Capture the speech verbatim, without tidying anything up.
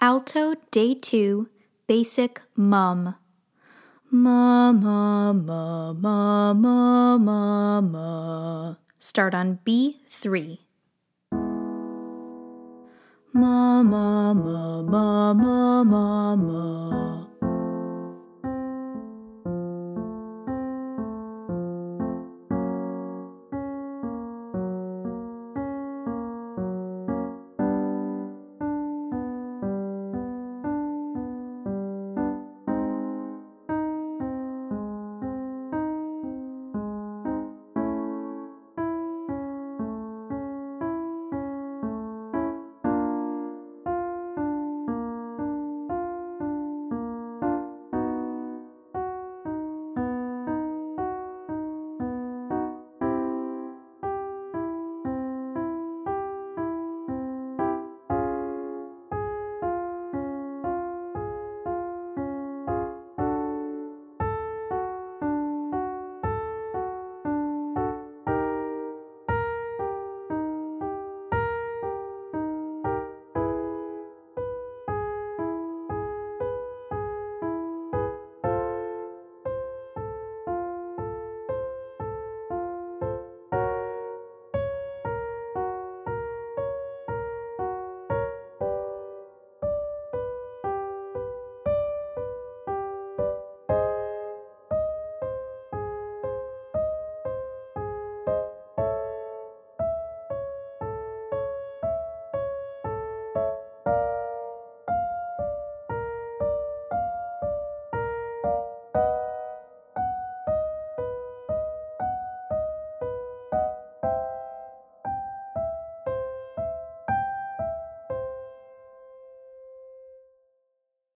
Alto, Day two, Basic Mum. Ma, ma, ma, ma, ma, ma, ma. Start on B three. Ma, ma, ma, ma, ma, ma, ma.